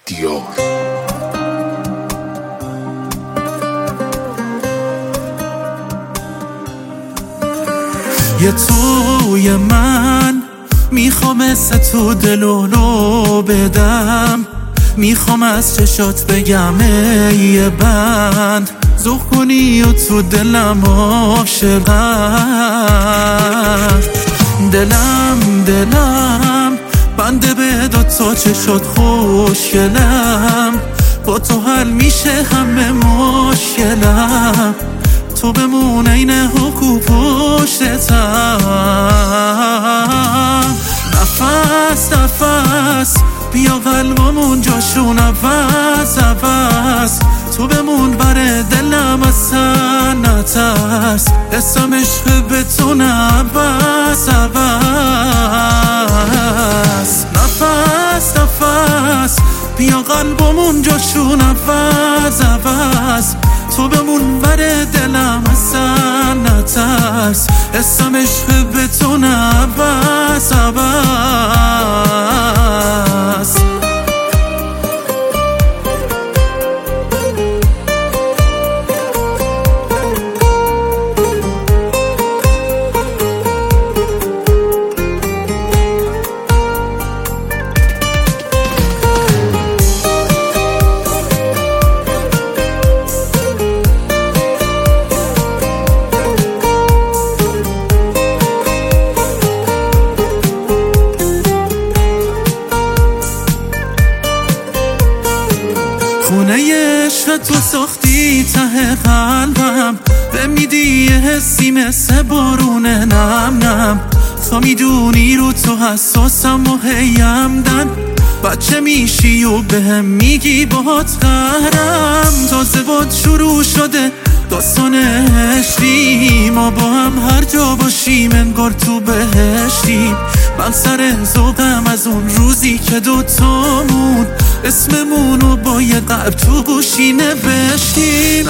دیار. یه توی من میخوام مثل تو دلولو بدم، میخوام از چشات بگم ای بند زخ کنی و تو دلم عاشقم. دلم بنده به دوتا چشات خوشگلم، با تو حل میشه همه مشکلم، تو بمون این حقو پشتتم. نفس بیا قلبمون جاشون عوض، تو بمون بر دلم اصلا نترس، اسم عشق به تو نبس. نفس بیا قلبمون جاشون عوض، تو بمون بر دلم اصلا نترس، اسم عشق به تو نبس. خونه عشق تو ساختی ته قلبم، به میدی یه حسی مثل بارون نم، تا میدونی رو تو حساسم و هیمدن، بچه میشی و بهم میگی باهات قهرم. تازه باد شروع شده داستان عشقی، ما با هم هر جا باشیم انگار تو بهشتیم. من سر ذوقم از اون روزی که دوتامون اسممونو با یه قلب تو گوشی نوشتیم.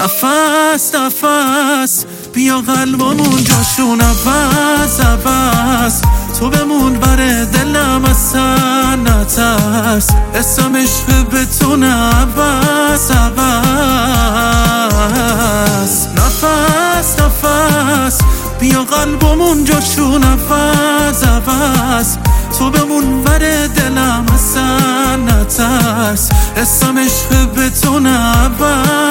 نفس بیا قلبمون جاشون عوض، تو بمون بر دلم اصلا نترس، اسم عشق به تو نبس. نفس بیا قلبمون جاشون عوض، تو بمون بر دلم اصلا نترس، اسم عشق به تو نبس.